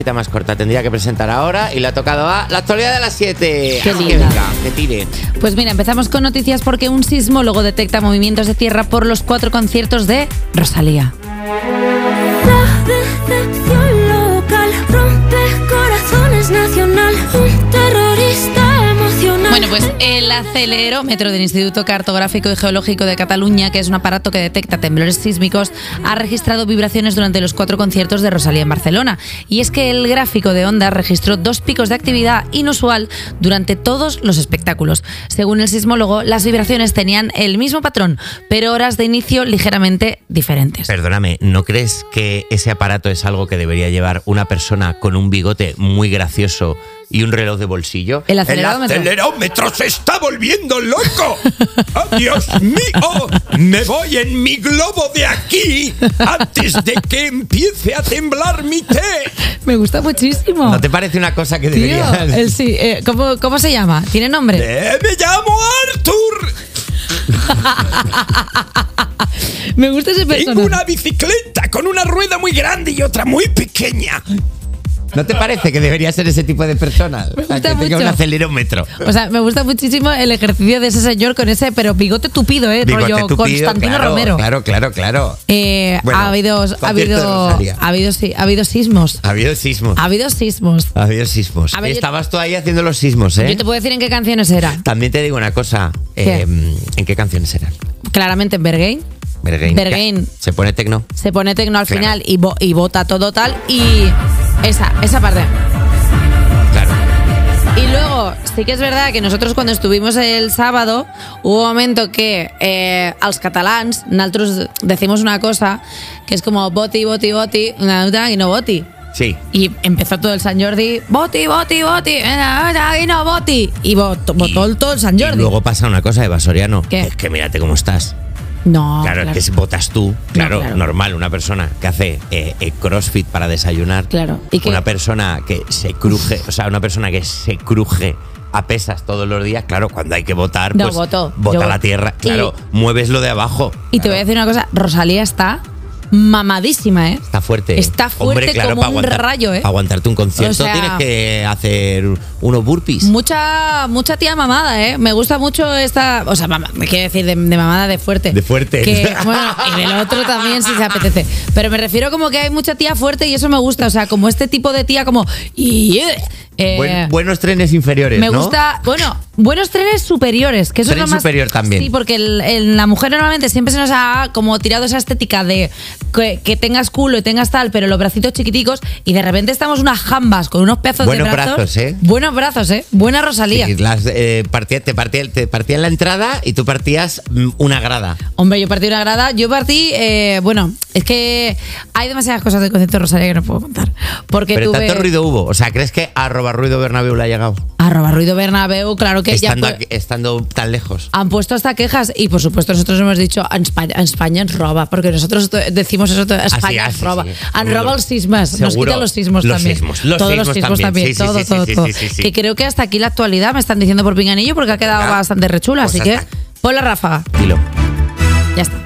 Más corta tendría que presentar ahora y le ha tocado a la actualidad de las 7. Qué linda. Que tire. Pues mira, empezamos con noticias porque un sismólogo detecta movimientos de tierra por los 4 conciertos de Rosalía. La decepción local rompe corazones nacional, un terrorista emocional. Bueno, pues el acelerómetro del Instituto Cartográfico y Geológico de Cataluña, que es un aparato que detecta temblores sísmicos, ha registrado vibraciones durante los 4 conciertos de Rosalía en Barcelona. Y es que el gráfico de ondas registró 2 picos de actividad inusual durante todos los espectáculos. Según el sismólogo, las vibraciones tenían el mismo patrón, pero horas de inicio ligeramente diferentes. Perdóname, ¿no crees que ese aparato es algo que debería llevar una persona con un bigote muy gracioso y un reloj de bolsillo? El acelerómetro. ¡El acelerómetro se está volviendo loco! ¡Oh, Dios mío! ¡Me voy en mi globo de aquí antes de que empiece a temblar mi té! Me gusta muchísimo. ¿No te parece una cosa que Tío, deberías...? sí, ¿cómo se llama? ¿Tiene nombre? ¡Me llamo Arthur! Me gusta ese personaje. Tengo una bicicleta con una rueda muy grande y otra muy pequeña. ¿No te parece que debería ser ese tipo de persona? Me gusta que tenga mucho. un acelerómetro. O sea, me gusta muchísimo el ejercicio de ese señor con ese, pero bigote tupido, Bigote rollo tupido, Constantino claro, Romero. Claro. Bueno, ha habido sismos. Ha habido sismos. Ha habido sismos. Ha habido sismos. A ver, Estabas tú ahí haciendo los sismos, ¿eh? Yo te puedo decir en qué canciones era. También te digo una cosa. ¿Qué? ¿En qué canciones eran? Claramente en Berghain. Berghain. Se pone tecno. Se pone tecno al Claro. final y bota todo tal. Y esa parte. Claro. Y luego, sí que es verdad que nosotros cuando estuvimos el sábado, hubo un momento que als catalans, nosotros decimos una cosa que es como voti, voti, voti, una nota y no voti. Sí. Y empezó todo el Sant Jordi, voti, voti, voti, y no voti. Y votó todo el Sant Y Jordi. luego pasa una cosa de Basoriano. ¿Qué? Es que mírate cómo estás. No, Claro, es que si votas tú, claro, claro. normal, una persona que hace crossfit para desayunar, Claro. ¿Y qué? una persona que se cruje, o sea, una persona que se cruje a pesas todos los días, claro, cuando hay que votar, No, pues voto. vota Yo- la tierra, claro, mueves lo de abajo. Y te voy a decir una cosa, Rosalía está mamadísima, ¿eh? Está fuerte. Está fuerte. Hombre, claro, como para un rayo, ¿eh? Para aguantarte un concierto O sea, tienes que hacer unos burpees. Mucha tía mamada, ¿eh? Me gusta mucho esta... O sea, me quiero decir de mamada de fuerte. De fuerte. Que, bueno, y del otro también si se apetece. Pero me refiero como que hay mucha tía fuerte y eso me gusta. O sea, como este tipo de tía como... Buenos trenes inferiores, me ¿no? gusta... Bueno, buenos trenes superiores. Que eso Tren es lo más, superior también. Sí, porque la mujer normalmente siempre se nos ha como tirado esa estética de que tengas culo y tengas tal, pero los bracitos chiquiticos, y de repente estamos unas jambas con unos pedazos Buenos de brazos. brazos, ¿eh? Buenos brazos, ¿eh? Buena Rosalía. Sí, te partían la entrada y tú partías una grada. Hombre, yo partí una grada. Yo partí, bueno, es que hay demasiadas cosas del concierto de Rosalía que no puedo contar. Porque Pero tuve... tanto ruido hubo. O sea, ¿crees que @ruido Bernabéu le ha llegado? @ruido Bernabéu, claro que Estando tan lejos. han puesto hasta quejas y por supuesto nosotros hemos dicho en España ens roba, porque nosotros decimos eso, España ens roba. sí. Han robado los sismos, nos Seguro. quita los sismos Los también. sismos Todos los sismos también. Sí, sí, todo, sí, todo, sí, todo. sí, sí, sí. Que creo que hasta aquí la actualidad me están diciendo por pinganillo porque ha quedado Venga. bastante rechula, Pues así que hasta- pon la ráfaga. Dilo. Ya está.